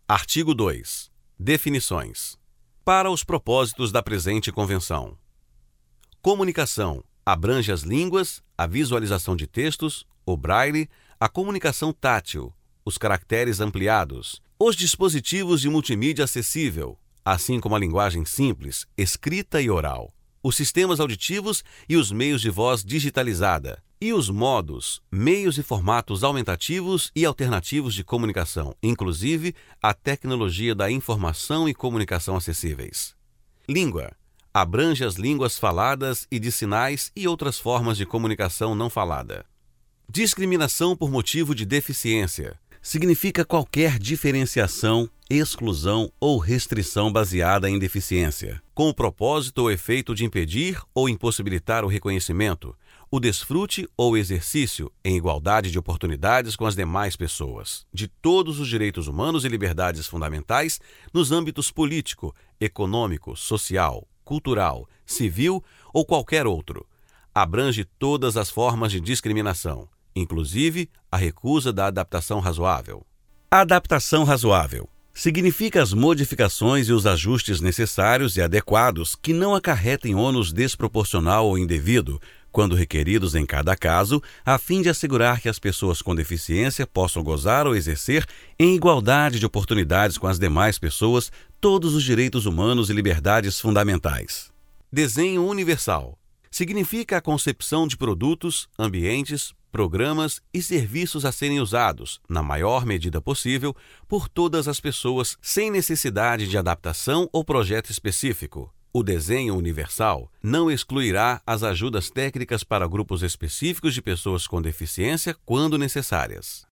Artigo 2. Definições. Para os propósitos da presente Convenção. Comunicação abrange as línguas, a visualização de textos, o braille, a comunicação tátil, os caracteres ampliados, os dispositivos de multimídia acessível, assim como a linguagem simples, escrita e oral, os sistemas auditivos e os meios de voz digitalizada, e os modos, meios e formatos aumentativos e alternativos de comunicação, inclusive a tecnologia da informação e comunicação acessíveis. Língua abrange as línguas faladas e de sinais e outras formas de comunicação não falada. Discriminação por motivo de deficiência significa qualquer diferenciação, exclusão ou restrição baseada em deficiência, com o propósito ou efeito de impedir ou impossibilitar o reconhecimento, o desfrute ou exercício, em igualdade de oportunidades com as demais pessoas, de todos os direitos humanos e liberdades fundamentais nos âmbitos político, econômico, social, cultural, civil ou qualquer outro. Abrange todas as formas de discriminação, inclusive a recusa da adaptação razoável. Adaptação razoável significa as modificações e os ajustes necessários e adequados que não acarretem ônus desproporcional ou indevido, quando requeridos em cada caso, a fim de assegurar que as pessoas com deficiência possam gozar ou exercer, em igualdade de oportunidades com as demais pessoas, todos os direitos humanos e liberdades fundamentais. Desenho universal significa a concepção de produtos, ambientes, programas e serviços a serem usados, na maior medida possível, por todas as pessoas, sem necessidade de adaptação ou projeto específico. O desenho universal não excluirá as ajudas técnicas para grupos específicos de pessoas com deficiência quando necessárias.